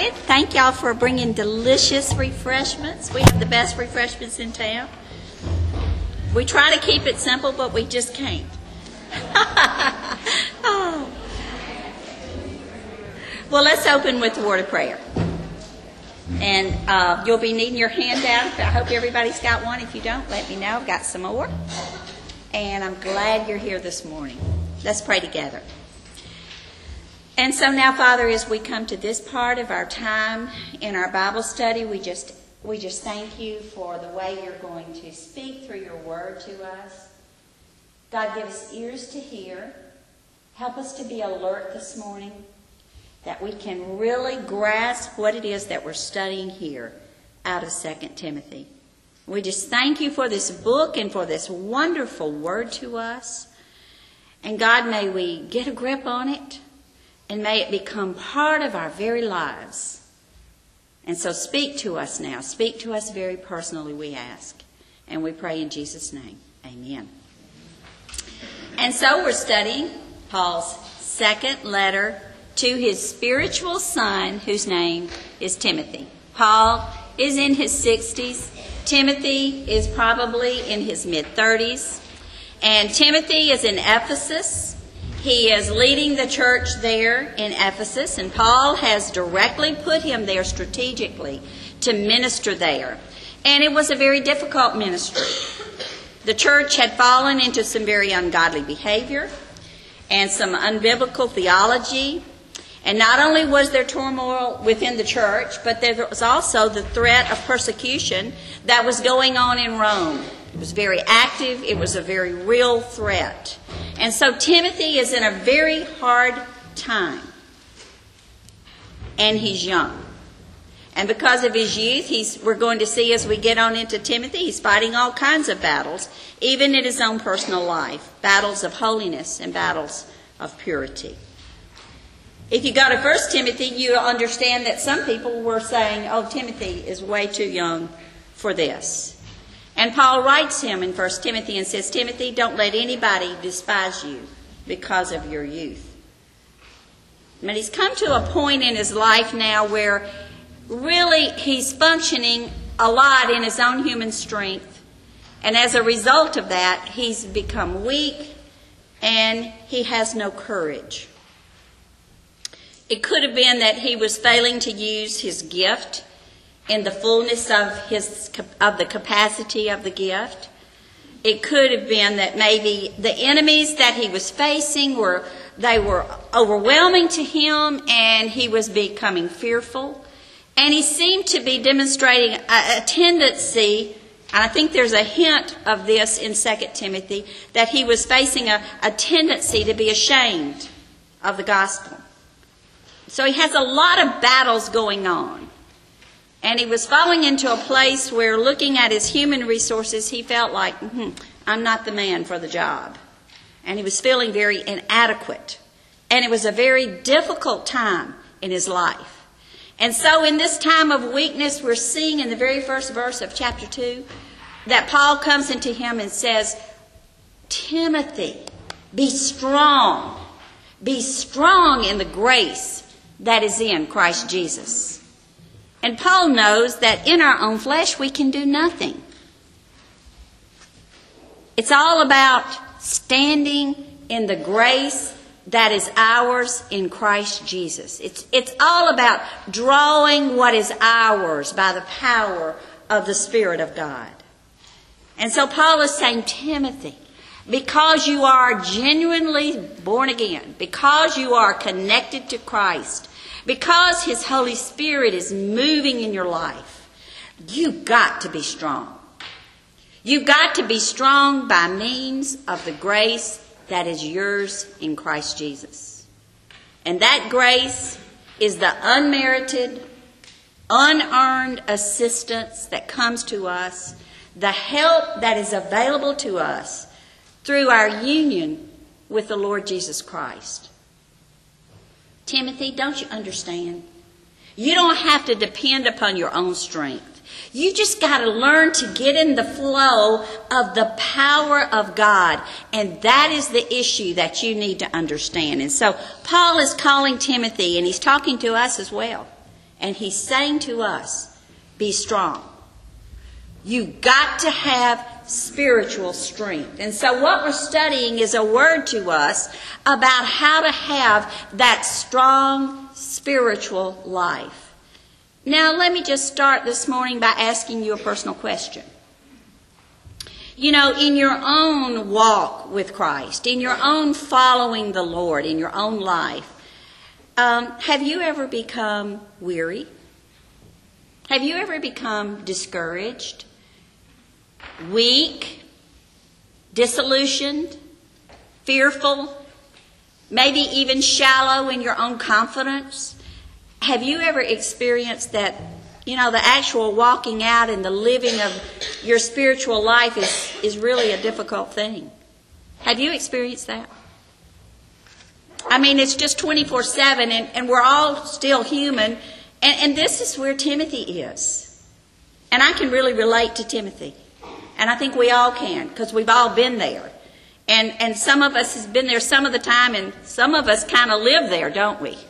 right. Thank y'all for bringing delicious refreshments. We have the best refreshments in town. We try to keep it simple, but we just can't. Oh. Well, let's open with a word of prayer. And you'll be needing your handout. I hope everybody's got one. If you don't, let me know. I've got some more. And I'm glad you're here this morning. Let's pray together. And so now, Father, as we come to this part of our time in our Bible study, we just thank you for the way you're going to speak through your word to us. God, give us ears to hear. Help us to be alert this morning, that we can really grasp what it is that we're studying here out of 2 Timothy. We just thank you for this book and for this wonderful word to us. And God, may we get a grip on it, and may it become part of our very lives. And so speak to us now. Speak to us very personally, we ask. And we pray in Jesus' name. Amen. And so we're studying Paul's second letter to his spiritual son, whose name is Timothy. Paul is in his 60s. Timothy is probably in his mid-30s. And Timothy is in Ephesus. He is leading the church there in Ephesus, and Paul has directly put him there strategically to minister there. And it was a very difficult ministry. The church had fallen into some very ungodly behavior and some unbiblical theology. And not only was there turmoil within the church, but there was also the threat of persecution that was going on in Rome. It was very active. It was a very real threat. And so Timothy is in a very hard time. And he's young. And because of his youth, we're going to see as we get on into Timothy, he's fighting all kinds of battles, even in his own personal life. Battles of holiness and battles of purity. If you go to 1 Timothy, you'll understand that some people were saying, oh, Timothy is way too young for this. And Paul writes him in 1 Timothy and says, Timothy, don't let anybody despise you because of your youth. But he's come to a point in his life now where really he's functioning a lot in his own human strength. And as a result of that, he's become weak and he has no courage. It could have been that he was failing to use his gift in the fullness of the capacity of the gift. It could have been that maybe the enemies that he was facing were overwhelming to him, and he was becoming fearful. And he seemed to be demonstrating a tendency, and I think there's a hint of this in 2 Timothy, that he was facing a tendency to be ashamed of the gospel. So he has a lot of battles going on. And he was falling into a place where, looking at his human resources, he felt like, I'm not the man for the job. And he was feeling very inadequate. And it was a very difficult time in his life. And so in this time of weakness, we're seeing in the very first verse of chapter 2 that Paul comes into him and says, Timothy, be strong. Be strong in the grace that is in Christ Jesus. And Paul knows that in our own flesh we can do nothing. It's all about standing in the grace that is ours in Christ Jesus. It's all about drawing what is ours by the power of the Spirit of God. And so Paul is saying, Timothy, because you are genuinely born again, because you are connected to Christ, because His Holy Spirit is moving in your life, you've got to be strong. You've got to be strong by means of the grace that is yours in Christ Jesus. And that grace is the unmerited, unearned assistance that comes to us, the help that is available to us through our union with the Lord Jesus Christ. Timothy, don't you understand? You don't have to depend upon your own strength. You just got to learn to get in the flow of the power of God. And that is the issue that you need to understand. And so Paul is calling Timothy, and he's talking to us as well. And he's saying to us, be strong. You've got to have spiritual strength. And so what we're studying is a word to us about how to have that strong spiritual life. Now, let me just start this morning by asking you a personal question. You know, in your own walk with Christ, in your own following the Lord, in your own life, have you ever become weary? Have you ever become discouraged, weak, disillusioned, fearful, maybe even shallow in your own confidence? Have you ever experienced that, you know, the actual walking out and the living of your spiritual life is really a difficult thing? Have you experienced that? I mean, it's just 24/7 and we're all still human. And this is where Timothy is. And I can really relate to Timothy. And I think we all can, because we've all been there. And some of us has been there some of the time, and some of us kind of live there, don't we?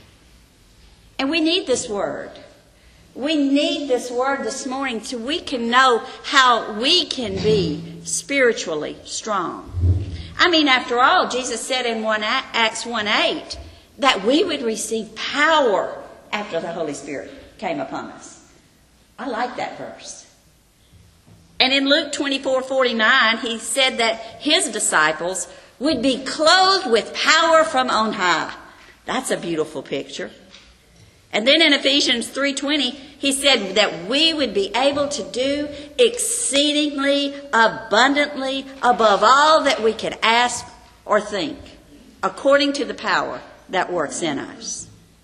And we need this word. We need this word this morning so we can know how we can be spiritually strong. I mean, after all, Jesus said in Acts 1:8 that we would receive power after the Holy Spirit came upon us. I like that verse. And in Luke 24:49, he said that his disciples would be clothed with power from on high. That's a beautiful picture. And then in Ephesians 3:20, he said that we would be able to do exceedingly abundantly above all that we could ask or think, according to the power that works in us.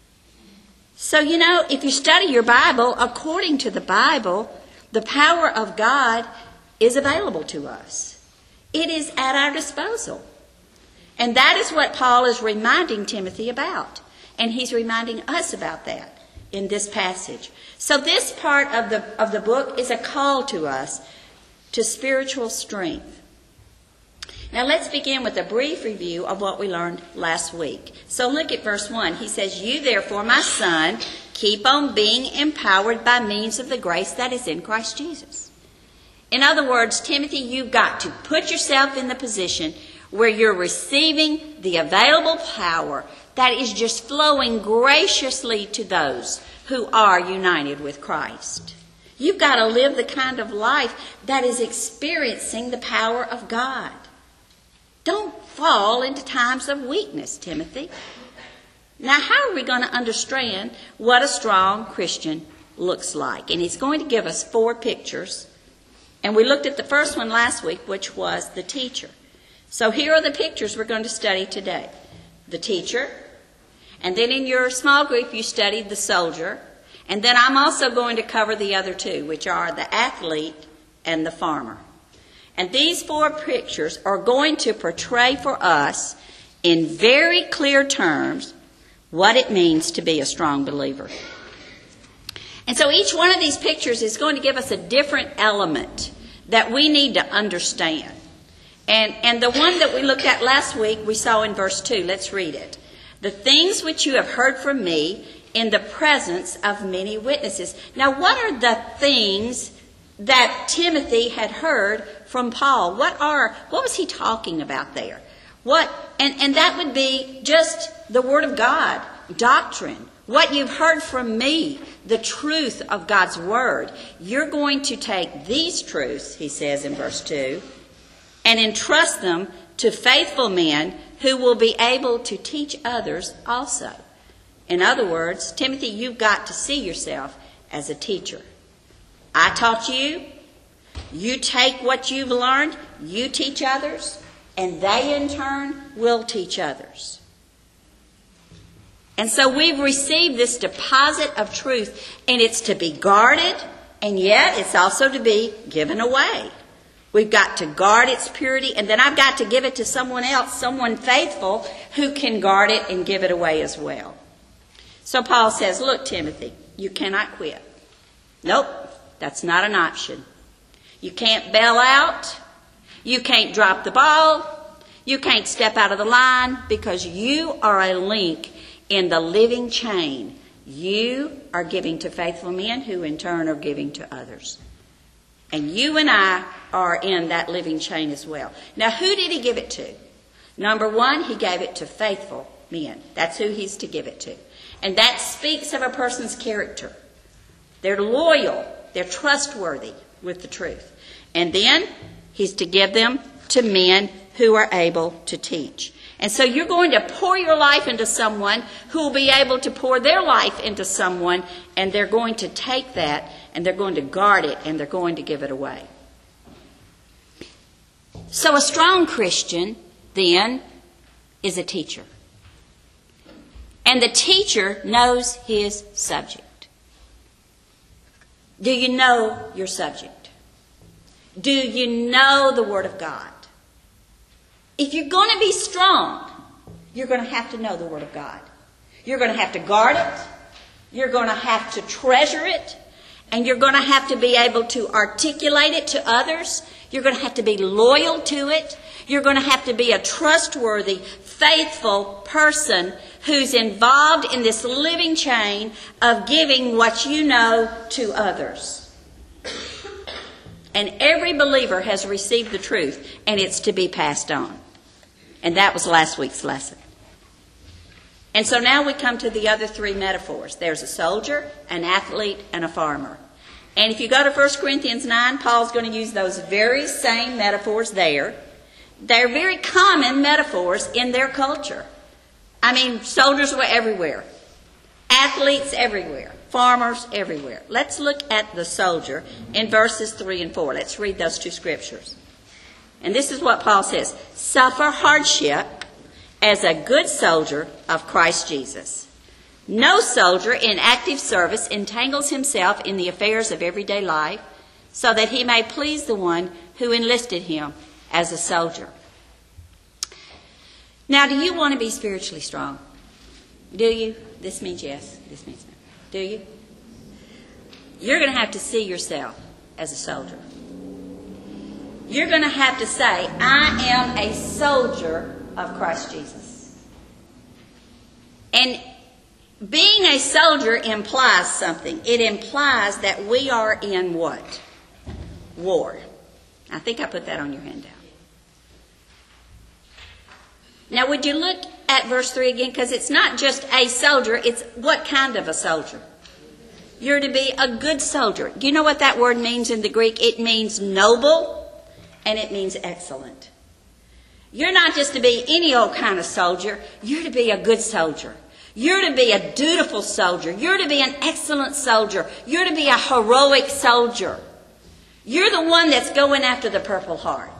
So, you know, if you study your Bible, according to the Bible, the power of God is available to us. It is at our disposal. And that is what Paul is reminding Timothy about. And he's reminding us about that in this passage. So this part of the book is a call to us to spiritual strength. Now let's begin with a brief review of what we learned last week. So look at verse 1. He says, "You therefore, my son, keep on being empowered by means of the grace that is in Christ Jesus." In other words, Timothy, you've got to put yourself in the position where you're receiving the available power that is just flowing graciously to those who are united with Christ. You've got to live the kind of life that is experiencing the power of God. Don't fall into times of weakness, Timothy. Now, how are we going to understand what a strong Christian looks like? And he's going to give us 4 pictures. And we looked at the first one last week, which was the teacher. So here are the pictures we're going to study today. The teacher. And then in your small group, you studied the soldier. And then I'm also going to cover the other 2, which are the athlete and the farmer. And these 4 pictures are going to portray for us in very clear terms what it means to be a strong believer. And so each one of these pictures is going to give us a different element that we need to understand. And the one that we looked at last week, we saw in verse 2. Let's read it. "The things which you have heard from me in the presence of many witnesses." Now, what are the things that Timothy had heard from Paul? What was he talking about there? And that would be just the Word of God, doctrine. What you've heard from me, the truth of God's Word. You're going to take these truths, he says in verse 2, and entrust them to faithful men who will be able to teach others also. In other words, Timothy, you've got to see yourself as a teacher. I taught you. You take what you've learned, you teach others, and they in turn will teach others. And so we've received this deposit of truth, and it's to be guarded, and yet it's also to be given away. We've got to guard its purity, and then I've got to give it to someone else, someone faithful, who can guard it and give it away as well. So Paul says, look, Timothy, you cannot quit. Nope, that's not an option. You can't bail out. You can't drop the ball. You can't step out of the line, because you are a link in the living chain You are giving to faithful men who in turn are giving to others. And you and I are in that living chain as well. Now, who did he give it to? Number one, he gave it to faithful men. That's who he's to give it to. And that speaks of a person's character. They're loyal. They're trustworthy with the truth. And then he's to give them to men who are able to teach. And so you're going to pour your life into someone who will be able to pour their life into someone, and they're going to take that and they're going to guard it and they're going to give it away. So a strong Christian, then, is a teacher. And the teacher knows his subject. Do you know your subject? Do you know the Word of God? If you're going to be strong, you're going to have to know the Word of God. You're going to have to guard it. You're going to have to treasure it. And you're going to have to be able to articulate it to others. You're going to have to be loyal to it. You're going to have to be a trustworthy, faithful person who's involved in this living chain of giving what you know to others. And every believer has received the truth, and it's to be passed on. And that was last week's lesson. And so now we come to the other three metaphors. There's a soldier, an athlete, and a farmer. And if you go to 1 Corinthians 9, Paul's going to use those very same metaphors there. They're very common metaphors in their culture. I mean, soldiers were everywhere. Athletes everywhere. Farmers everywhere. Let's look at the soldier in verses 3 and 4. Let's read those two scriptures. And this is what Paul says. Suffer hardship as a good soldier of Christ Jesus. No soldier in active service entangles himself in the affairs of everyday life so that he may please the one who enlisted him as a soldier. Now, do you want to be spiritually strong? Do you? This means yes. This means no. Do you? You're going to have to see yourself as a soldier. You're going to have to say, I am a soldier of Christ Jesus. And being a soldier implies something. It implies that we are in what? War. I think I put that on your handout. Now, would you look at verse 3 again? Because it's not just a soldier, it's what kind of a soldier? You're to be a good soldier. Do you know what that word means in the Greek? It means noble and it means excellent. You're not just to be any old kind of soldier. You're to be a good soldier. You're to be a dutiful soldier. You're to be an excellent soldier. You're to be a heroic soldier. You're the one that's going after the Purple Heart.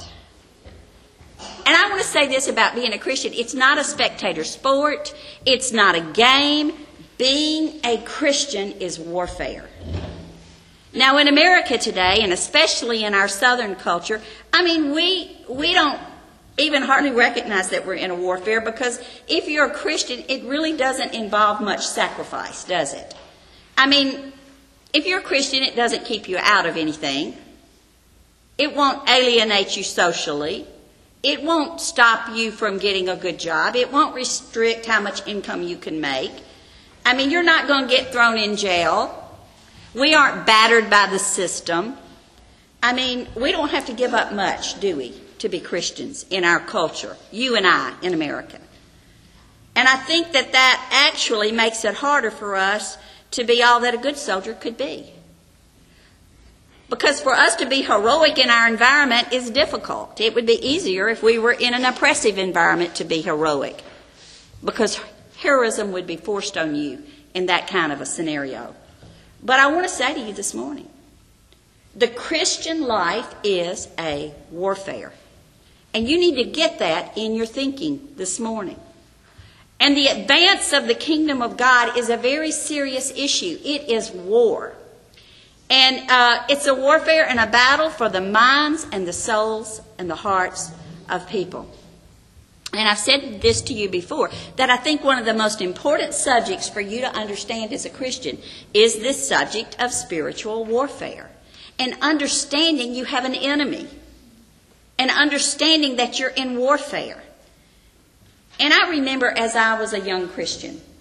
And I want to say this about being a Christian. It's not a spectator sport. It's not a game. Being a Christian is warfare. Now, in America today, and especially in our Southern culture, I mean, we don't even hardly recognize that we're in a warfare, because if you're a Christian, it really doesn't involve much sacrifice, does it? I mean, if you're a Christian, it doesn't keep you out of anything. It won't alienate you socially. It won't stop you from getting a good job. It won't restrict how much income you can make. I mean, you're not going to get thrown in jail. We aren't battered by the system. I mean, we don't have to give up much, do we, to be Christians in our culture, you and I in America. And I think that actually makes it harder for us to be all that a good soldier could be. Because for us to be heroic in our environment is difficult. It would be easier if we were in an oppressive environment to be heroic, because heroism would be forced on you in that kind of a scenario. But I want to say to you this morning, the Christian life is a warfare. And you need to get that in your thinking this morning. And the advance of the kingdom of God is a very serious issue. It is war. And it's a warfare and a battle for the minds and the souls and the hearts of people. And I've said this to you before, that I think one of the most important subjects for you to understand as a Christian is this subject of spiritual warfare. And understanding you have an enemy. And understanding that you're in warfare. And I remember as I was a young Christian,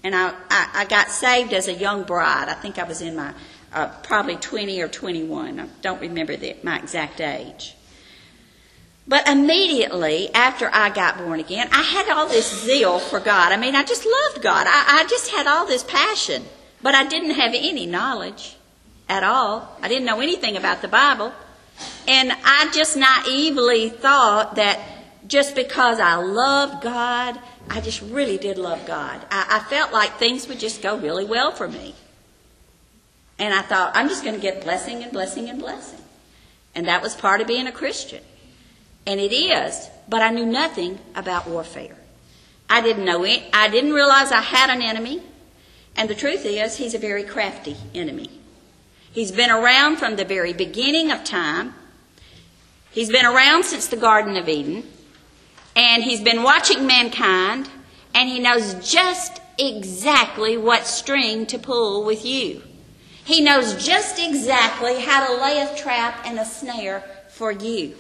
And I got saved as a young bride. I think I was in my probably 20 or 21. I don't remember my exact age. But immediately after I got born again, I had all this zeal for God. I mean, I just loved God. I just had all this passion. But I didn't have any knowledge at all. I didn't know anything about the Bible. And I just naively thought that just because I loved God, I just really did love God. I felt like things would just go really well for me. And I thought, I'm just going to get blessing and blessing and blessing. And that was part of being a Christian. And it is, but I knew nothing about warfare. I didn't know it. I didn't realize I had an enemy. And the truth is, he's a very crafty enemy. He's been around from the very beginning of time. He's been around since the Garden of Eden. And he's been watching mankind. And he knows just exactly what string to pull with you. He knows just exactly how to lay a trap and a snare for you.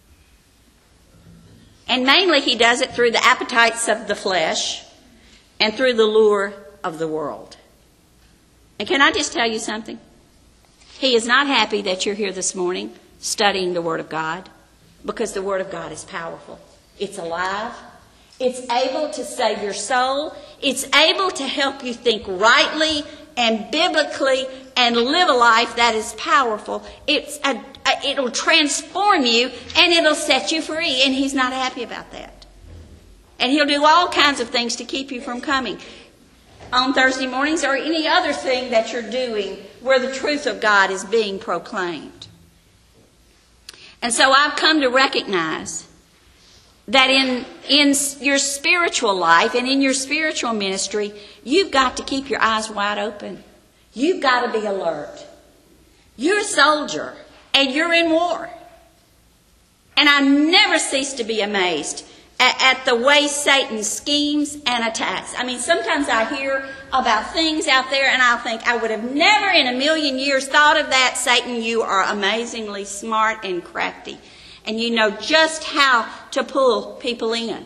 And mainly he does it through the appetites of the flesh and through the lure of the world. And can I just tell you something? He is not happy that you're here this morning studying the Word of God, because the Word of God is powerful. It's alive. It's able to save your soul. It's able to help you think rightly and biblically and live a life that is powerful. It'll transform you and it'll set you free. And he's not happy about that. And he'll do all kinds of things to keep you from coming on Thursday mornings or any other thing that you're doing where the truth of God is being proclaimed. And so I've come to recognize that in your spiritual life and in your spiritual ministry, you've got to keep your eyes wide open. You've got to be alert. You're a soldier and you're in war. And I never cease to be amazed at the way Satan schemes and attacks. I mean, sometimes I hear about things out there and I'll think, I would have never in a million years thought of that. Satan, you are amazingly smart and crafty. And you know just how to pull people in.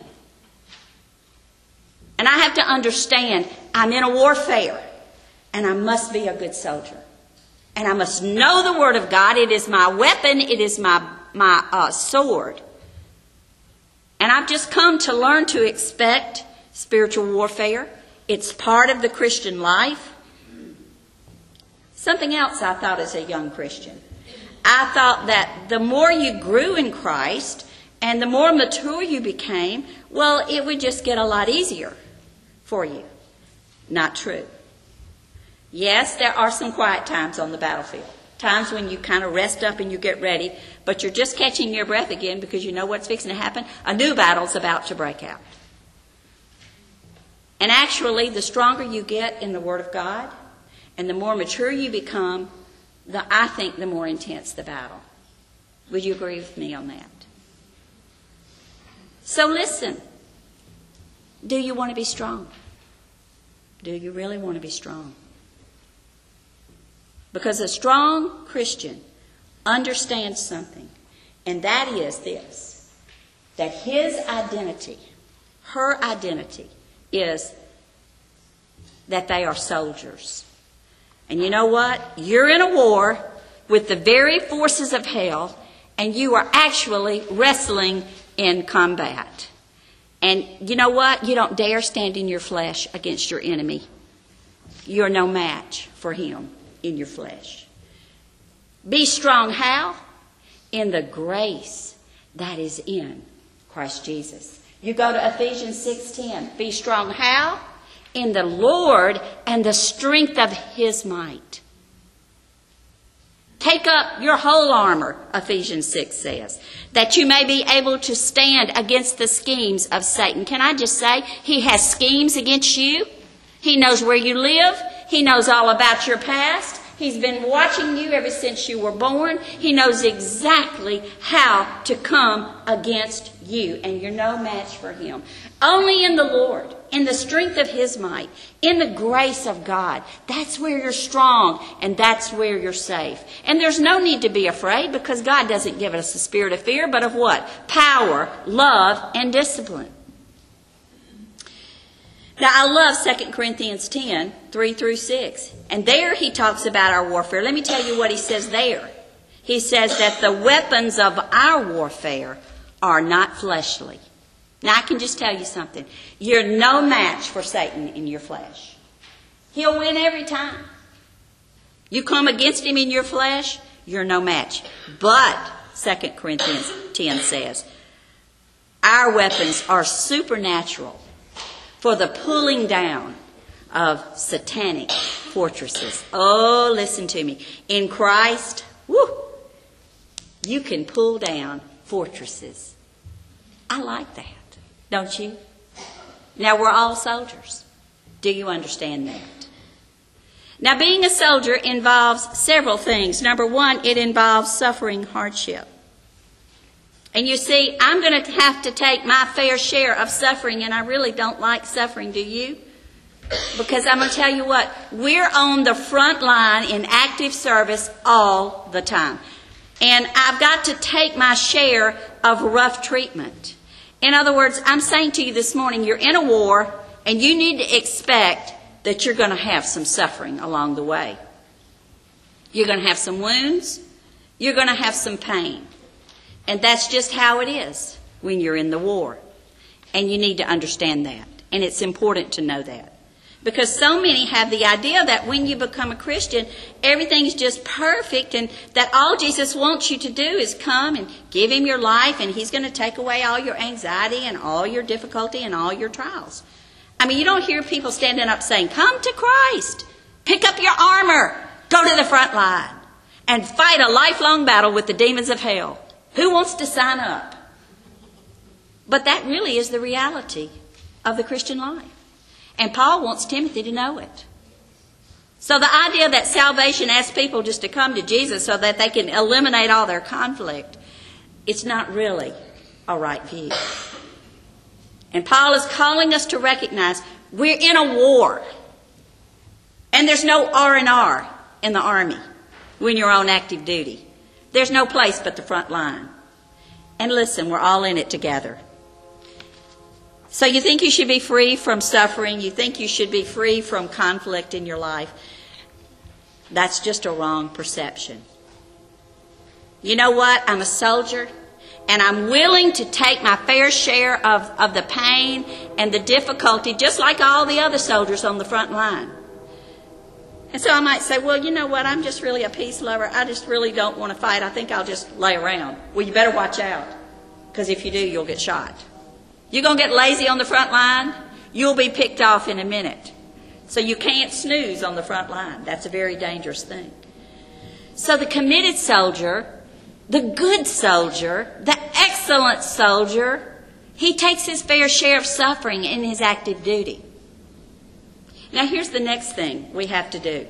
And I have to understand, I'm in a warfare. And I must be a good soldier. And I must know the Word of God. It is my weapon. It is my sword. And I've just come to learn to expect spiritual warfare. It's part of the Christian life. Something else I thought as a young Christian. I thought that the more you grew in Christ and the more mature you became, well, it would just get a lot easier for you. Not true. Yes, there are some quiet times on the battlefield. Times when you kind of rest up and you get ready, but you're just catching your breath again because you know what's fixing to happen. A new battle's about to break out. And actually, the stronger you get in the Word of God and the more mature you become, I think the more intense the battle. Would you agree with me on that? So listen. Do you want to be strong? Do you really want to be strong? Because a strong Christian understands something, and that is this, that his identity, her identity, is that they are soldiers. And you know what? You're in a war with the very forces of hell, and you are actually wrestling in combat. And you know what? You don't dare stand in your flesh against your enemy. You're no match for him in your flesh. Be strong how? In the grace that is in Christ Jesus. You go to Ephesians 6:10. Be strong how? In the Lord and the strength of his might. Take up your whole armor, Ephesians 6 says, that you may be able to stand against the schemes of Satan. Can I just say, he has schemes against you. He knows where you live. He knows all about your past. He's been watching you ever since you were born. He knows exactly how to come against you, and you're no match for him. Only in the Lord, in the strength of his might, in the grace of God, that's where you're strong, and that's where you're safe. And there's no need to be afraid, because God doesn't give us a spirit of fear, but of what? Power, love, and discipline. Now, I love 2 Corinthians 10, 3 through 6. And there he talks about our warfare. Let me tell you what he says there. He says that the weapons of our warfare are not fleshly. Now, I can just tell you something. You're no match for Satan in your flesh. He'll win every time. You come against him in your flesh, you're no match. But, 2 Corinthians 10 says, our weapons are supernatural for the pulling down of satanic fortresses. Oh, listen to me. In Christ, you can pull down fortresses. I like that, don't you? Now, we're all soldiers. Do you understand that? Now, being a soldier involves several things. Number one, it involves suffering hardship. And you see, I'm going to have to take my fair share of suffering, and I really don't like suffering, do you? Because I'm going to tell you what, we're on the front line in active service all the time. And I've got to take my share of rough treatment. In other words, I'm saying to you this morning, you're in a war, and you need to expect that you're going to have some suffering along the way. You're going to have some wounds. You're going to have some pain. And that's just how it is when you're in the war. And you need to understand that. And it's important to know that. Because so many have the idea that when you become a Christian, everything's just perfect and that all Jesus wants you to do is come and give him your life and he's going to take away all your anxiety and all your difficulty and all your trials. I mean, you don't hear people standing up saying, come to Christ, pick up your armor, go to the front line, and fight a lifelong battle with the demons of hell. Who wants to sign up? But that really is the reality of the Christian life. And Paul wants Timothy to know it. So the idea that salvation asks people just to come to Jesus so that they can eliminate all their conflict, it's not really a right view. And Paul is calling us to recognize we're in a war. And there's no R&R in the army when you're on active duty. There's no place but the front line. And listen, we're all in it together. So you think you should be free from suffering? You think you should be free from conflict in your life? That's just a wrong perception. You know what? I'm a soldier. And I'm willing to take my fair share of the pain and the difficulty, just like all the other soldiers on the front line. And so I might say, well, you know what? I'm just really a peace lover. I just really don't want to fight. I think I'll just lay around. Well, you better watch out. Because if you do, you'll get shot. You're going to get lazy on the front line, you'll be picked off in a minute. So you can't snooze on the front line. That's a very dangerous thing. So the committed soldier, the good soldier, the excellent soldier, he takes his fair share of suffering in his active duty. Now here's the next thing we have to do.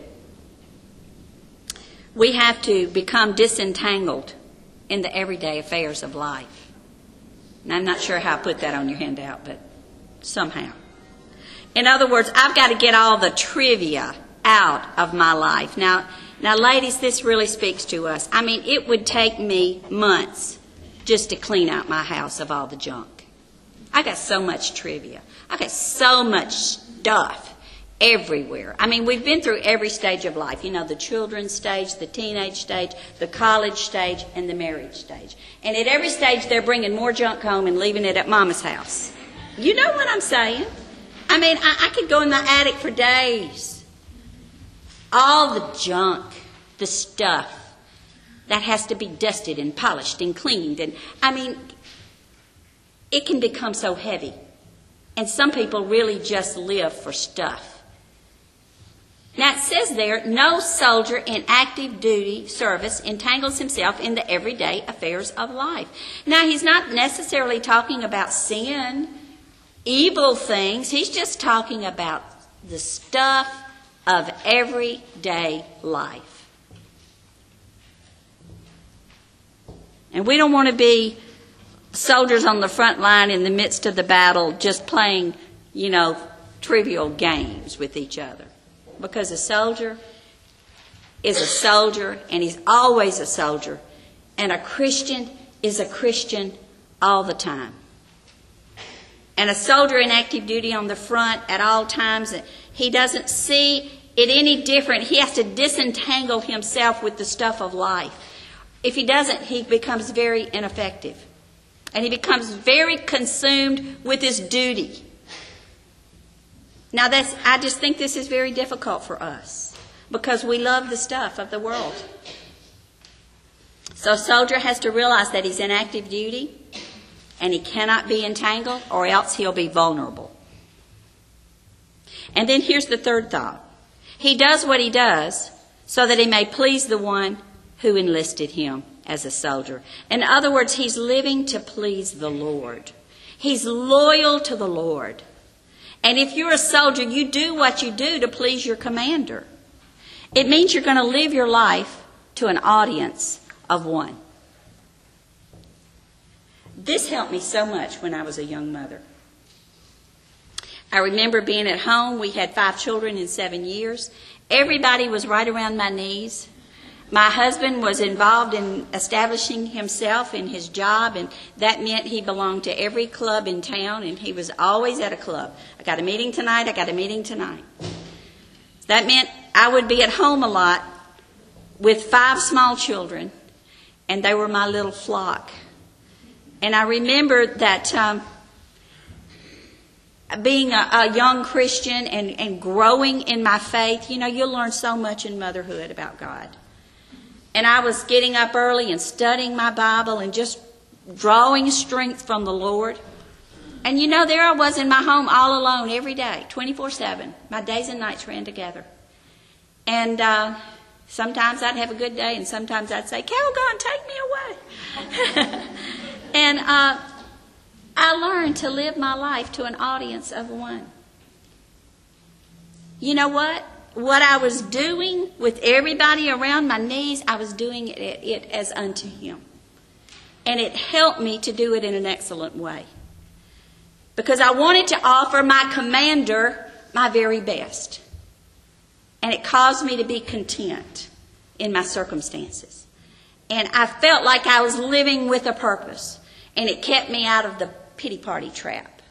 We have to become disentangled in the everyday affairs of life. And I'm not sure how I put that on your handout, but somehow. In other words, I've got to get all the trivia out of my life. Now, ladies, this really speaks to us. I mean, it would take me months just to clean out my house of all the junk. I got so much trivia. I got so much stuff everywhere. I mean, we've been through every stage of life. You know, the children's stage, the teenage stage, the college stage, and the marriage stage. And at every stage, they're bringing more junk home and leaving it at Mama's house. You know what I'm saying? I mean, I could go in the attic for days. All the junk, the stuff that has to be dusted and polished and cleaned. And I mean, it can become so heavy. And some people really just live for stuff. Now it says there, no soldier in active duty service entangles himself in the everyday affairs of life. Now he's not necessarily talking about sin, evil things. He's just talking about the stuff of everyday life. And we don't want to be soldiers on the front line in the midst of the battle just playing, trivial games with each other. Because a soldier is a soldier, and he's always a soldier. And a Christian is a Christian all the time. And a soldier in active duty on the front at all times, he doesn't see it any different. He has to disentangle himself with the stuff of life. If he doesn't, he becomes very ineffective. And he becomes very consumed with his duty. Now, I just think this is very difficult for us because we love the stuff of the world. So a soldier has to realize that he's in active duty and he cannot be entangled or else he'll be vulnerable. And then here's the third thought. He does what he does so that he may please the one who enlisted him as a soldier. In other words, he's living to please the Lord. He's loyal to the Lord. And if you're a soldier, you do what you do to please your commander. It means you're going to live your life to an audience of one. This helped me so much when I was a young mother. I remember being at home. We had 5 children in 7 years. Everybody was right around my knees. My husband was involved in establishing himself in his job, and that meant he belonged to every club in town, and he was always at a club. I got a meeting tonight, I got a meeting tonight. That meant I would be at home a lot with 5 small children, and they were my little flock. And I remember that being a young Christian and growing in my faith, you'll learn so much in motherhood about God. And I was getting up early and studying my Bible and just drawing strength from the Lord. And there I was in my home all alone every day, 24/7. My days and nights ran together. And sometimes I'd have a good day and sometimes I'd say, "Calgon, take me away." And I learned to live my life to an audience of one. You know what? What I was doing with everybody around my knees, I was doing it as unto Him. And it helped me to do it in an excellent way. Because I wanted to offer my commander my very best. And it caused me to be content in my circumstances. And I felt like I was living with a purpose. And it kept me out of the pity party trap.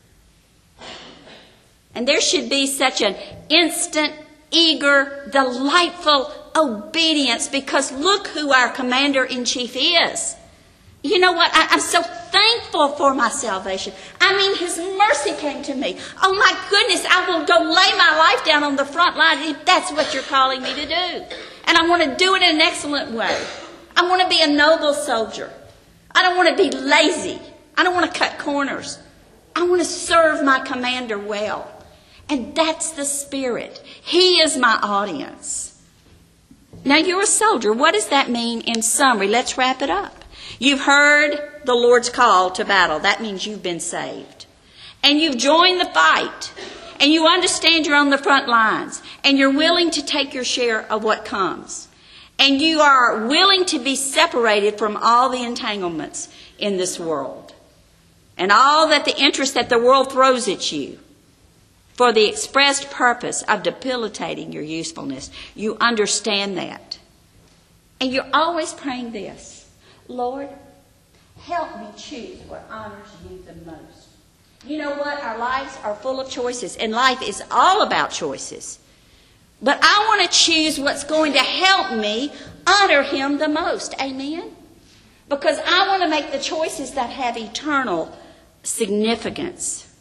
And there should be such an instant, eager, delightful obedience because look who our commander-in-chief is. You know what? I'm so thankful for my salvation. I mean, His mercy came to me. Oh my goodness, I will go lay my life down on the front line if that's what you're calling me to do. And I want to do it in an excellent way. I want to be a noble soldier. I don't want to be lazy. I don't want to cut corners. I want to serve my commander well. And that's the spirit. He is my audience. Now you're a soldier. What does that mean in summary? Let's wrap it up. You've heard the Lord's call to battle. That means you've been saved. And you've joined the fight. And you understand you're on the front lines. And you're willing to take your share of what comes. And you are willing to be separated from all the entanglements in this world. And all that the interest that the world throws at you for the expressed purpose of debilitating your usefulness. You understand that. And you're always praying this: Lord, help me choose what honors you the most. You know what? Our lives are full of choices, and life is all about choices. But I want to choose what's going to help me honor Him the most. Amen? Because I want to make the choices that have eternal significance.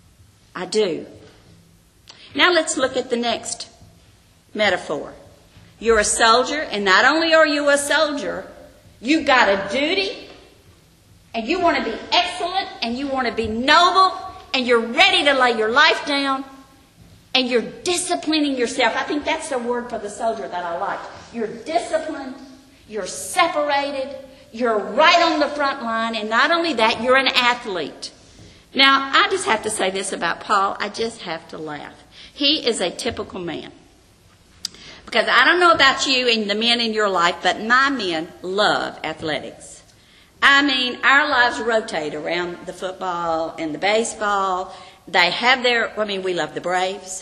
I do. Now let's look at the next metaphor. You're a soldier, and not only are you a soldier, you've got a duty, and you want to be excellent, and you want to be noble, and you're ready to lay your life down, and you're disciplining yourself. I think that's the word for the soldier that I like. You're disciplined, you're separated, you're right on the front line, and not only that, you're an athlete. Now, I just have to say this about Paul. I just have to laugh. He is a typical man. Because I don't know about you and the men in your life, but my men love athletics. I mean, our lives rotate around the football and the baseball. They have we love the Braves.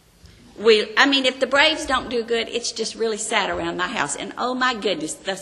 If the Braves don't do good, it's just really sad around my house. And oh my goodness, the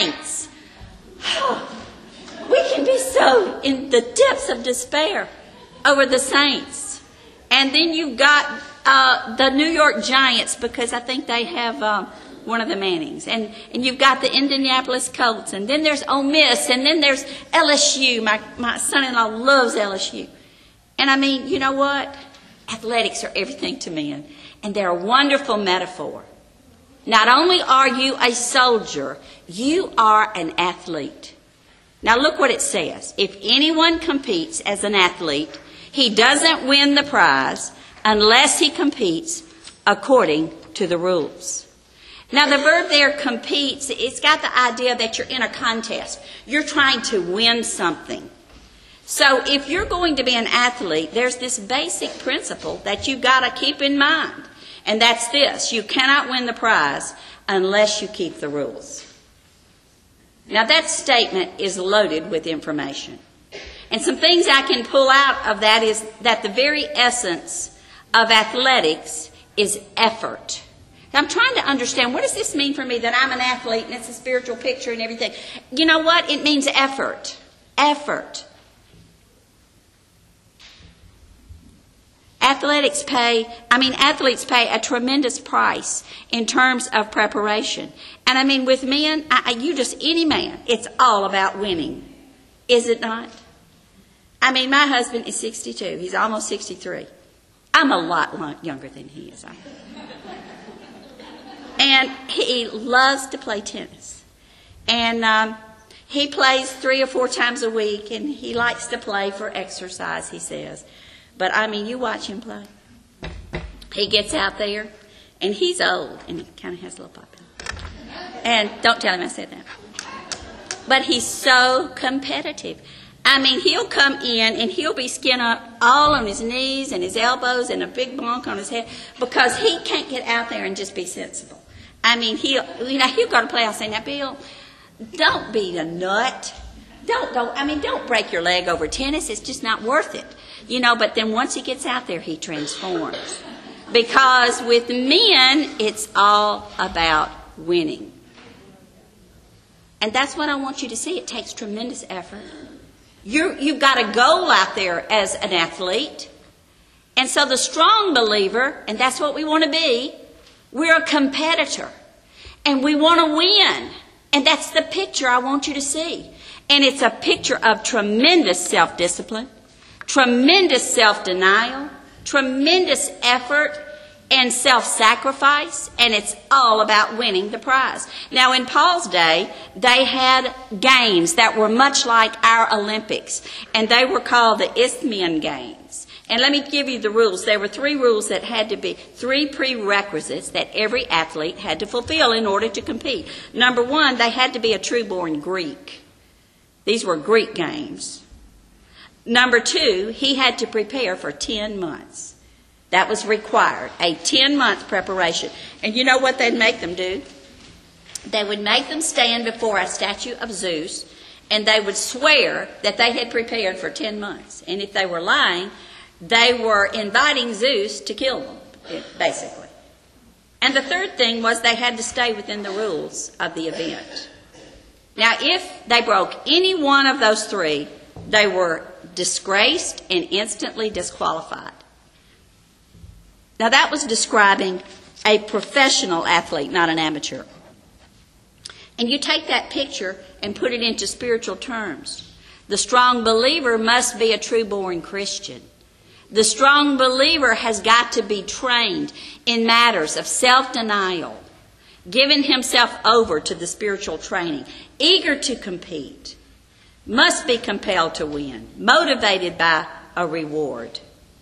Saints. We can be so in the depths of despair. over the Saints. And then you've got the New York Giants, because I think they have one of the Mannings. And you've got the Indianapolis Colts. And then there's Ole Miss. And then there's LSU. My son-in-law loves LSU. And I mean, you know what? Athletics are everything to men. And they're a wonderful metaphor. Not only are you a soldier, you are an athlete. Now look what it says. If anyone competes as an athlete, he doesn't win the prize unless he competes according to the rules. Now the verb there, competes, it's got the idea that you're in a contest. You're trying to win something. So if you're going to be an athlete, there's this basic principle that you've got to keep in mind. And that's this: you cannot win the prize unless you keep the rules. Now that statement is loaded with information. And some things I can pull out of that is that the very essence of athletics is effort. Now, I'm trying to understand, what does this mean for me that I'm an athlete and it's a spiritual picture and everything? You know what? It means effort. Effort. Athletes pay a tremendous price in terms of preparation. And I mean, with men, any man, it's all about winning. Is it not? I mean, my husband is 62. He's almost 63. I'm a lot younger than he is. And he loves to play tennis. And he plays 3 or 4 times a week, and he likes to play for exercise, he says. But, I mean, you watch him play. He gets out there, and he's old, and he kind of has a little pop in. And don't tell him I said that. But he's so competitive. I mean, he'll come in, and he'll be skin up all on his knees and his elbows and a big bonk on his head because he can't get out there and just be sensible. I mean, he'll go to play. I'll say, now, Bill, don't be a nut. Don't break your leg over tennis. It's just not worth it. But then once he gets out there, he transforms. Because with men, it's all about winning. And that's what I want you to see. It takes tremendous effort. You've got a goal out there as an athlete. And so the strong believer, and that's what we want to be, we're a competitor. And we want to win. And that's the picture I want you to see. And it's a picture of tremendous self-discipline, tremendous self-denial, tremendous effort, and self-sacrifice, and it's all about winning the prize. Now, in Paul's day, they had games that were much like our Olympics, and they were called the Isthmian Games. And let me give you the rules. There were 3 rules that had to be, 3 prerequisites that every athlete had to fulfill in order to compete. Number 1, they had to be a true-born Greek. These were Greek games. Number 2, he had to prepare for 10 months. That was required, a 10-month preparation. And you know what they'd make them do? They would make them stand before a statue of Zeus, and they would swear that they had prepared for 10 months. And if they were lying, they were inviting Zeus to kill them, basically. And the third thing was they had to stay within the rules of the event. Now, if they broke any one of those 3, they were disgraced and instantly disqualified. Now, that was describing a professional athlete, not an amateur. And you take that picture and put it into spiritual terms. The strong believer must be a true-born Christian. The strong believer has got to be trained in matters of self-denial, giving himself over to the spiritual training, eager to compete, must be compelled to win, motivated by a reward.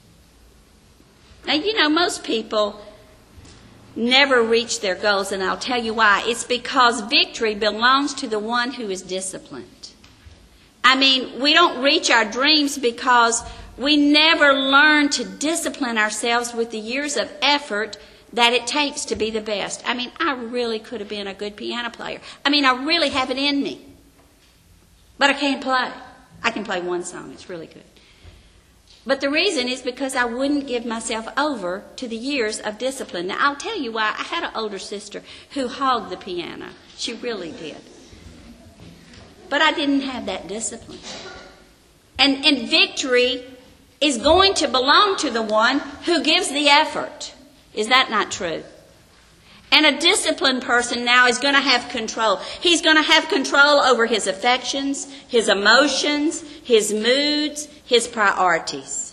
Now, most people never reach their goals, and I'll tell you why. It's because victory belongs to the one who is disciplined. We don't reach our dreams because we never learn to discipline ourselves with the years of effort that it takes to be the best. I really could have been a good piano player. I really have it in me. But I can't play. I can play one song. It's really good. But the reason is because I wouldn't give myself over to the years of discipline. Now, I'll tell you why. I had an older sister who hogged the piano. She really did. But I didn't have that discipline. And victory is going to belong to the one who gives the effort. Is that not true? And a disciplined person now is going to have control. He's going to have control over his affections, his emotions, his moods, his priorities.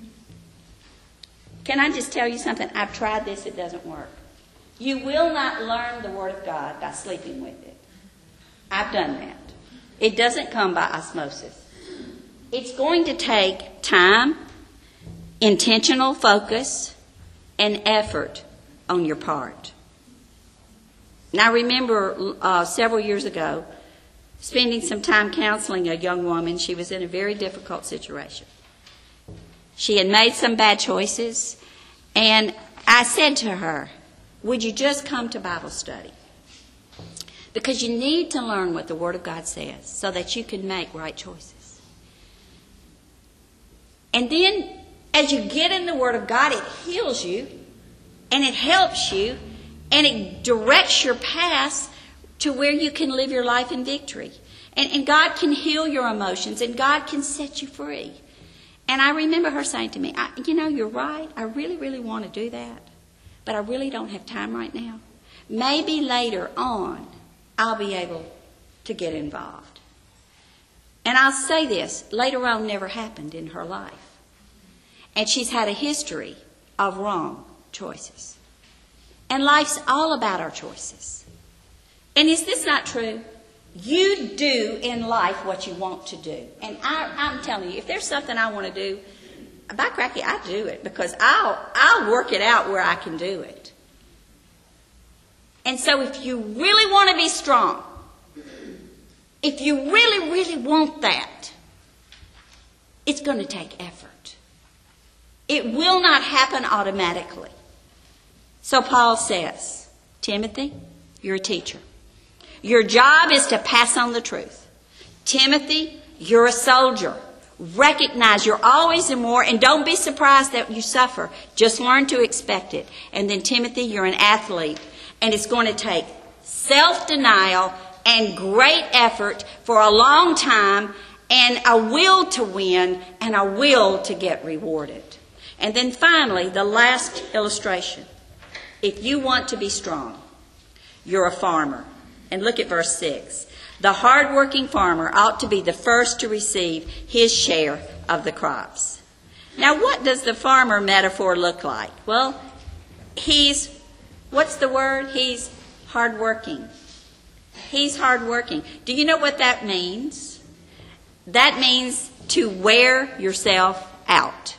Can I just tell you something? I've tried this. It doesn't work. You will not learn the Word of God by sleeping with it. I've done that. It doesn't come by osmosis. It's going to take time, intentional focus, and effort on your part. Now, I remember several years ago spending some time counseling a young woman. She was in a very difficult situation. She had made some bad choices, and I said to her, would you just come to Bible study? Because you need to learn what the Word of God says so that you can make right choices. And then, as you get in the Word of God, it heals you, and it helps you, and it directs your path to where you can live your life in victory. And God can heal your emotions, and God can set you free. And I remember her saying to me, you're right. I really, really want to do that. But I really don't have time right now. Maybe later on, I'll be able to get involved. And I'll say this, later on never happened in her life. And she's had a history of wrong choices. And life's all about our choices. And is this not true? You do in life what you want to do. And I'm telling you, if there's something I want to do, by cracky, I do it because I'll work it out where I can do it. And so if you really want to be strong, if you really, really want that, it's going to take effort. It will not happen automatically. So Paul says, Timothy, you're a teacher. Your job is to pass on the truth. Timothy, you're a soldier. Recognize you're always in war, and don't be surprised that you suffer. Just learn to expect it. And then Timothy, you're an athlete, and it's going to take self-denial and great effort for a long time, and a will to win, and a will to get rewarded. And then finally, the last illustration. If you want to be strong, you're a farmer. And look at verse 6. The hard-working farmer ought to be the first to receive his share of the crops. Now, what does the farmer metaphor look like? Well, what's the word? He's hard-working. He's hard-working. Do you know what that means? That means to wear yourself out.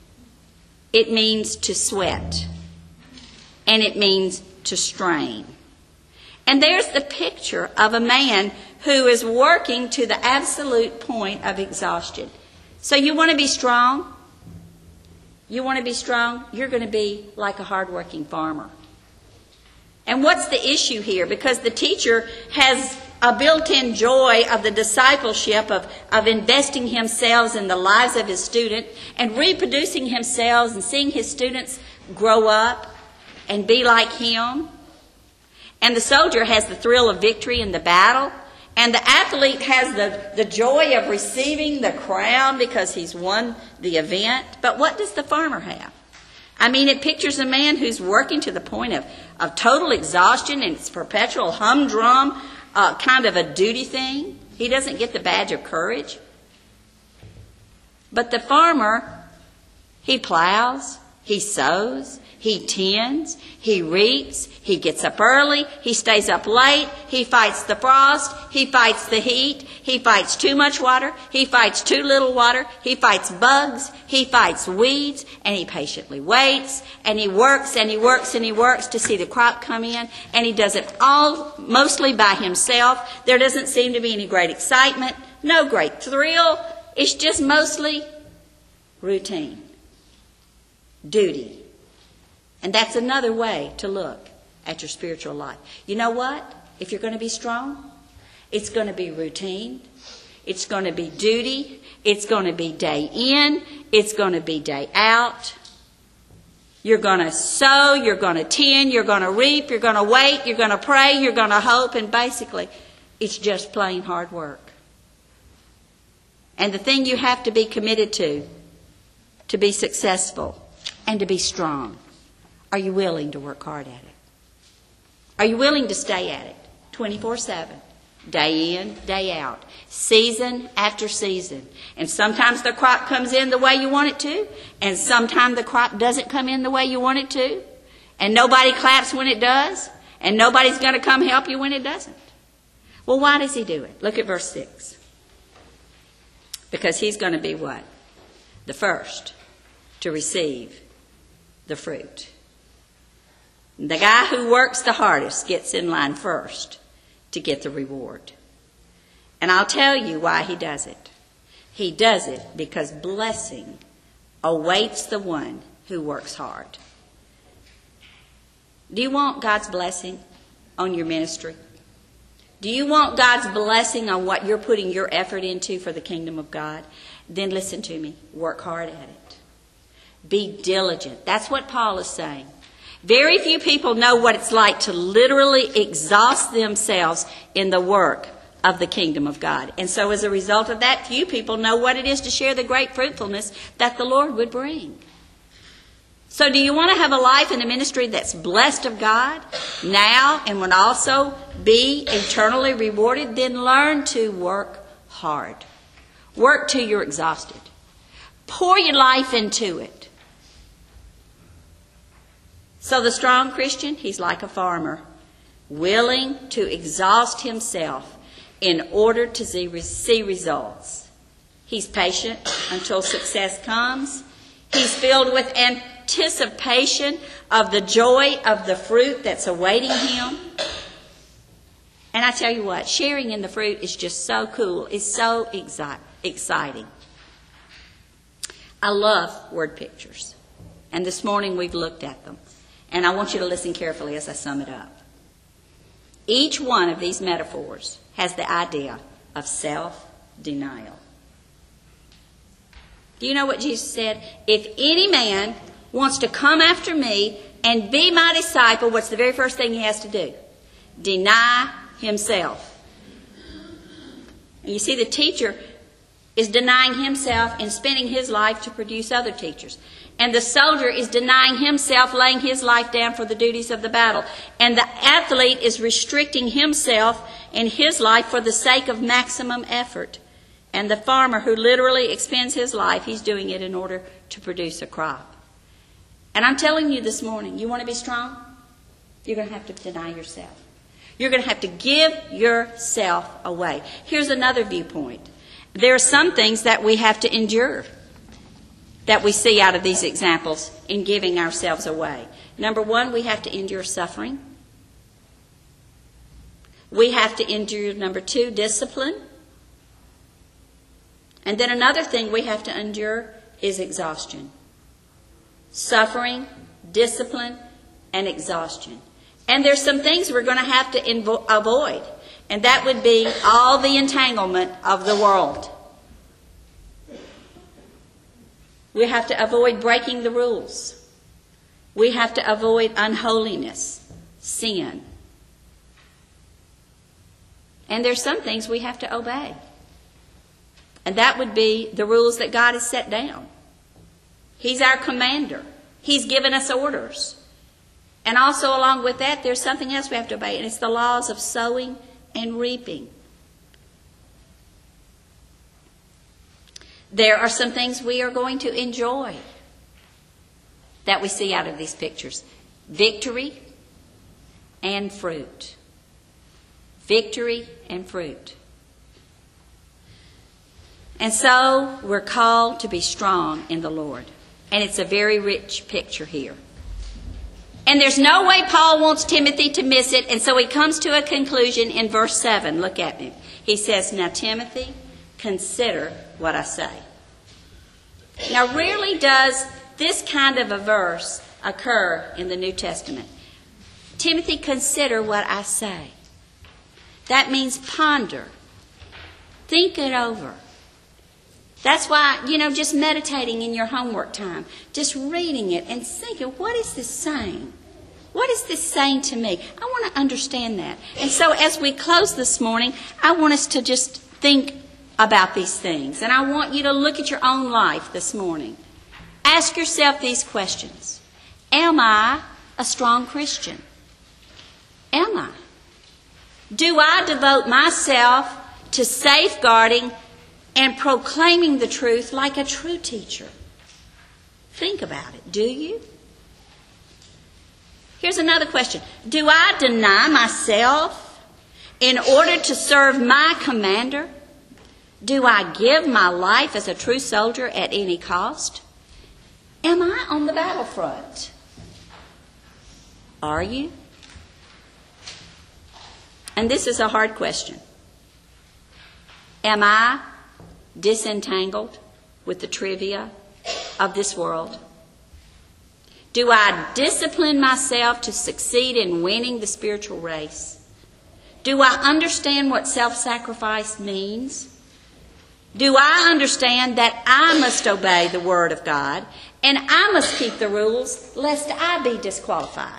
It means to sweat. And it means to strain. And there's the picture of a man who is working to the absolute point of exhaustion. So you want to be strong? You want to be strong? You're going to be like a hardworking farmer. And what's the issue here? Because the teacher has a built-in joy of the discipleship of investing himself in the lives of his student and reproducing himself and seeing his students grow up and be like him. And the soldier has the thrill of victory in the battle. And the athlete has the joy of receiving the crown because he's won the event. But what does the farmer have? I mean, it pictures a man who's working to the point of total exhaustion, and it's perpetual humdrum, kind of a duty thing. He doesn't get the badge of courage. But the farmer, he plows, he sows, he tends, he reaps, he gets up early, he stays up late, he fights the frost, he fights the heat, he fights too much water, he fights too little water, he fights bugs, he fights weeds, and he patiently waits, and he works and he works and he works to see the crop come in, and he does it all mostly by himself. There doesn't seem to be any great excitement, no great thrill. It's just mostly routine, duty. And that's another way to look at your spiritual life. You know what? If you're going to be strong, it's going to be routine. It's going to be duty. It's going to be day in. It's going to be day out. You're going to sow. You're going to tend. You're going to reap. You're going to wait. You're going to pray. You're going to hope. And basically, it's just plain hard work. And the thing you have to be committed to to be successful, and to be strong. Are you willing to work hard at it? Are you willing to stay at it 24/7, day in, day out, season after season? And sometimes the crop comes in the way you want it to, and sometimes the crop doesn't come in the way you want it to, and nobody claps when it does, and nobody's going to come help you when it doesn't. Well, why does he do it? Look at verse 6. Because he's going to be what? The first to receive the fruit. The guy who works the hardest gets in line first to get the reward. And I'll tell you why he does it. He does it because blessing awaits the one who works hard. Do you want God's blessing on your ministry? Do you want God's blessing on what you're putting your effort into for the kingdom of God? Then listen to me. Work hard at it. Be diligent. That's what Paul is saying. Very few people know what it's like to literally exhaust themselves in the work of the kingdom of God. And so as a result of that, few people know what it is to share the great fruitfulness that the Lord would bring. So do you want to have a life in the ministry that's blessed of God now and would also be eternally rewarded? Then learn to work hard. Work till you're exhausted. Pour your life into it. So the strong Christian, he's like a farmer, willing to exhaust himself in order to see results. He's patient until success comes. He's filled with anticipation of the joy of the fruit that's awaiting him. And I tell you what, sharing in the fruit is just so cool. It's so exciting. I love word pictures. And this morning we've looked at them. And I want you to listen carefully as I sum it up. Each one of these metaphors has the idea of self-denial. Do you know what Jesus said? If any man wants to come after me and be my disciple, what's the very first thing he has to do? Deny himself. And you see, the teacher is denying himself and spending his life to produce other teachers. And the soldier is denying himself, laying his life down for the duties of the battle. And the athlete is restricting himself and his life for the sake of maximum effort. And the farmer who literally expends his life, he's doing it in order to produce a crop. And I'm telling you this morning, you want to be strong? You're going to have to deny yourself. You're going to have to give yourself away. Here's another viewpoint. There are some things that we have to endure that we see out of these examples in giving ourselves away. Number one, we have to endure suffering. We have to endure, number two, discipline. And then another thing we have to endure is exhaustion. Suffering, discipline, and exhaustion. And there's some things we're going to have to avoid. And that would be all the entanglement of the world. We have to avoid breaking the rules. We have to avoid unholiness, sin. And there's some things we have to obey. And that would be the rules that God has set down. He's our commander. He's given us orders. And also along with that, there's something else we have to obey, and it's the laws of sowing and reaping. There are some things we are going to enjoy that we see out of these pictures. Victory and fruit. Victory and fruit. And so we're called to be strong in the Lord. And it's a very rich picture here. And there's no way Paul wants Timothy to miss it. And so he comes to a conclusion in verse 7. Look at me. He says, "Now, Timothy, consider what I say." Now, rarely does this kind of a verse occur in the New Testament. Timothy, consider what I say. That means ponder. Think it over. That's why, just meditating in your homework time, just reading it and thinking, what is this saying? What is this saying to me? I want to understand that. And so as we close this morning, I want us to just think about these things. And I want you to look at your own life this morning. Ask yourself these questions. Am I a strong Christian? Am I? Do I devote myself to safeguarding and proclaiming the truth like a true teacher? Think about it. Do you? Here's another question. Do I deny myself in order to serve my commander? Do I give my life as a true soldier at any cost? Am I on the battlefront? Are you? And this is a hard question. Am I disentangled with the trivia of this world? Do I discipline myself to succeed in winning the spiritual race? Do I understand what self-sacrifice means? Do I understand that I must obey the Word of God and I must keep the rules lest I be disqualified?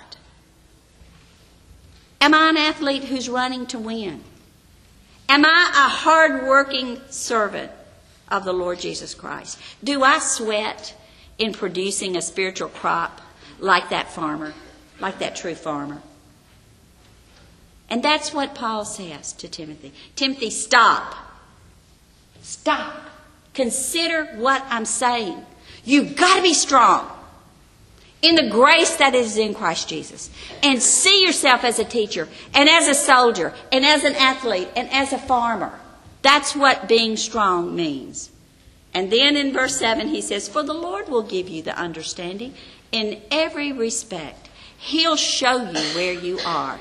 Am I an athlete who's running to win? Am I a hard-working servant of the Lord Jesus Christ? Do I sweat in producing a spiritual crop like that farmer, like that true farmer? And that's what Paul says to Timothy. Timothy, stop. Stop. Consider what I'm saying. You've got to be strong in the grace that is in Christ Jesus. And see yourself as a teacher and as a soldier and as an athlete and as a farmer. That's what being strong means. And then in verse 7 he says, for the Lord will give you the understanding in every respect. He'll show you where you are.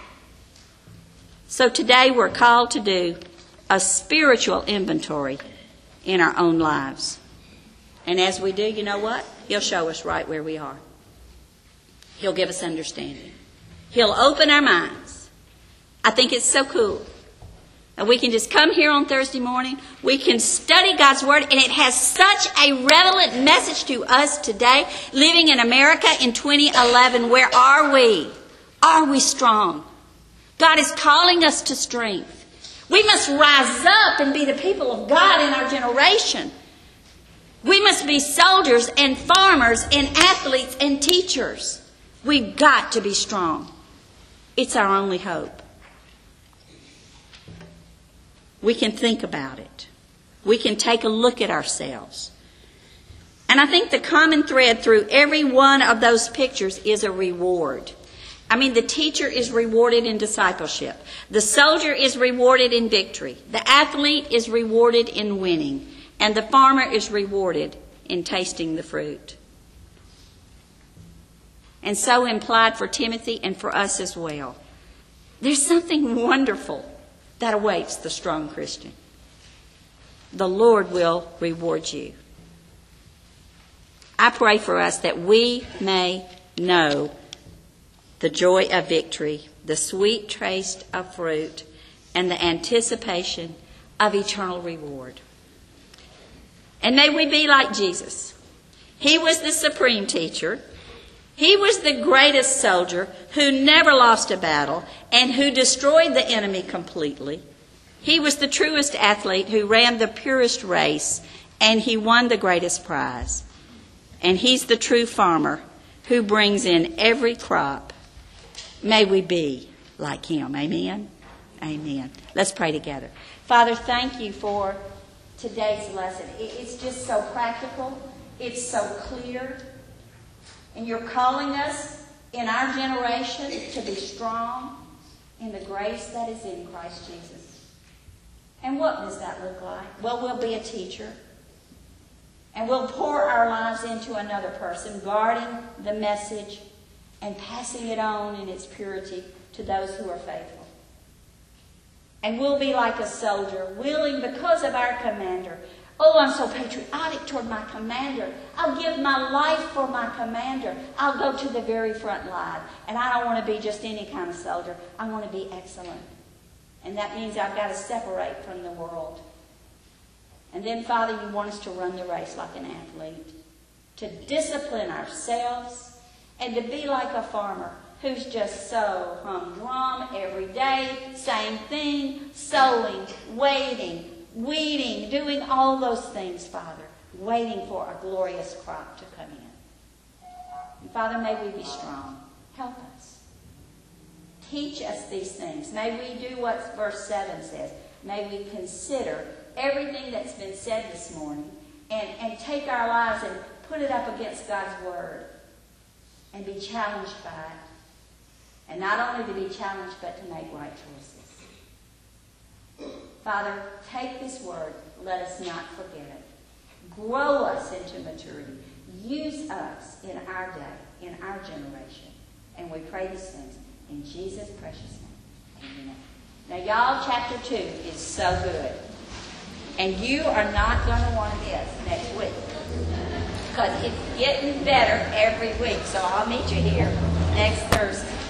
So today we're called to do a spiritual inventory in our own lives. And as we do, you know what? He'll show us right where we are. He'll give us understanding. He'll open our minds. I think it's so cool. And we can just come here on Thursday morning. We can study God's Word, and it has such a relevant message to us today, living in America in 2011. Where are we? Are we strong? God is calling us to strength. We must rise up and be the people of God in our generation. We must be soldiers and farmers and athletes and teachers. We've got to be strong. It's our only hope. We can think about it. We can take a look at ourselves. And I think the common thread through every one of those pictures is a reward. I mean, the teacher is rewarded in discipleship. The soldier is rewarded in victory. The athlete is rewarded in winning. And the farmer is rewarded in tasting the fruit. And so implied for Timothy and for us as well. There's something wonderful that awaits the strong Christian. The Lord will reward you. I pray for us that we may know the joy of victory, the sweet taste of fruit, and the anticipation of eternal reward. And may we be like Jesus. He was the supreme teacher. He was the greatest soldier who never lost a battle and who destroyed the enemy completely. He was the truest athlete who ran the purest race, and he won the greatest prize. And he's the true farmer who brings in every crop. May we be like him. Amen? Amen. Let's pray together. Father, thank you for today's lesson. It's just so practical. It's so clear. And you're calling us in our generation to be strong in the grace that is in Christ Jesus. And what does that look like? Well, we'll be a teacher. And we'll pour our lives into another person, guarding the message and passing it on in its purity to those who are faithful. And we'll be like a soldier, willing because of our commander. Oh, I'm so patriotic toward my commander. I'll give my life for my commander. I'll go to the very front line. And I don't want to be just any kind of soldier. I want to be excellent. And that means I've got to separate from the world. And then, Father, you want us to run the race like an athlete, to discipline ourselves, and to be like a farmer who's just so humdrum every day, same thing, sowing, waiting, weeding, doing all those things, Father. waiting for a glorious crop to come in. And Father, may we be strong. Help us. Teach us these things. May we do what verse 7 says. May we consider everything that's been said this morning and take our lives and put it up against God's Word and be challenged by it. And not only to be challenged, but to make right choices. Father, take this Word. Let us not forget it. Grow us into maturity. Use us in our day, in our generation. And we pray these things in Jesus' precious name. Amen. Now, y'all, chapter 2 is so good. And you are not going to want to miss next week. Because it's getting better every week. So I'll meet you here next Thursday.